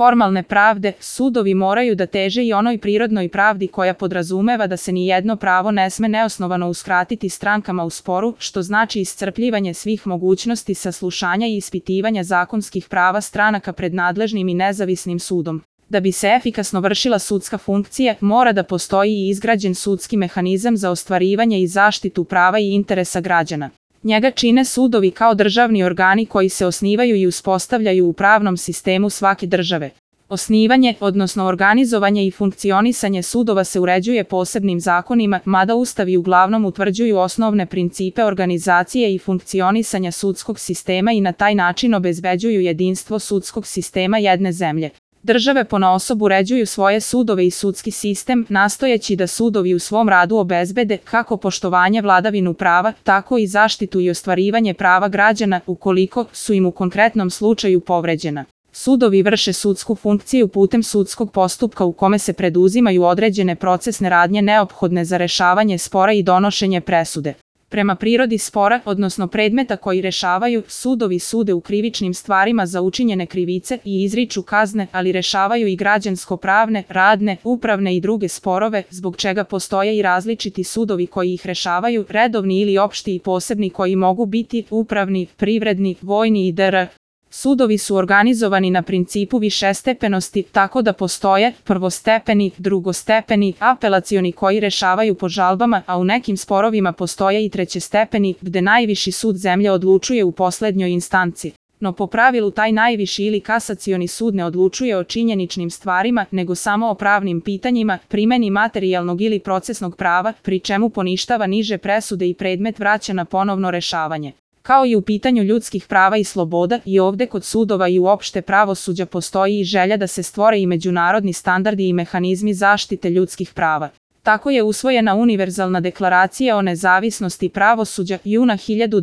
formalne pravde, sudovi moraju da teže i onoj prirodnoj pravdi koja podrazumeva da se ni jedno pravo ne sme neosnovano uskratiti strankama u sporu, što znači iscrpljivanje svih mogućnosti saslušanja i ispitivanja zakonskih prava stranaka pred nadležnim i nezavisnim sudom. Da bi se efikasno vršila sudska funkcija, mora da postoji i izgrađen sudski mehanizam za ostvarivanje i zaštitu prava i interesa građana. Njega čine sudovi kao državni organi koji se osnivaju i uspostavljaju u pravnom sistemu svake države. Osnivanje, odnosno organizovanje i funkcionisanje sudova se uređuje posebnim zakonima, mada ustavi uglavnom utvrđuju osnovne principe organizacije i funkcionisanja sudskog sistema i na taj način obezbeđuju jedinstvo sudskog sistema jedne zemlje. Države ponaosob uređuju svoje sudove i sudski sistem, nastojeći da sudovi u svom radu obezbede kako poštovanje vladavinu prava, tako i zaštitu i ostvarivanje prava građana ukoliko su im u konkretnom slučaju povređena. Sudovi vrše sudsku funkciju putem sudskog postupka u kome se preduzimaju određene procesne radnje neophodne za rešavanje spora i donošenje presude. Prema prirodi spora, odnosno predmeta koji rešavaju, sudovi sude u krivičnim stvarima za učinjene krivice i izriču kazne, ali rešavaju i građansko-pravne, radne, upravne i druge sporove, zbog čega postoje i različiti sudovi koji ih rešavaju, redovni ili opšti i posebni koji mogu biti upravni, privredni, vojni i dr. Sudovi su organizovani na principu višestepenosti, tako da postoje prvostepeni, drugostepeni, apelacioni koji rešavaju po žalbama, a u nekim sporovima postoje i trećestepeni, gde najviši sud zemlje odlučuje u poslednjoj instanci. No po pravilu taj najviši ili kasacioni sud ne odlučuje o činjeničnim stvarima, nego samo o pravnim pitanjima, primeni materijalnog ili procesnog prava, pri čemu poništava niže presude i predmet vraća na ponovno rešavanje. Kao i u pitanju ljudskih prava i sloboda, i ovde kod sudova i uopšte pravosuđa postoji i želja da se stvore i međunarodni standardi i mehanizmi zaštite ljudskih prava. Tako je usvojena Univerzalna deklaracija o nezavisnosti pravosuđa juna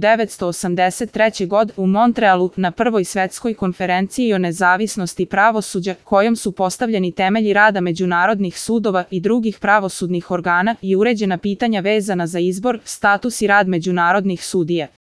1983. godine u Montrealu na Prvoj svetskoj konferenciji o nezavisnosti pravosuđa, kojom su postavljeni temelji rada međunarodnih sudova i drugih pravosudnih organa i uređena pitanja vezana za izbor, status i rad međunarodnih sudija.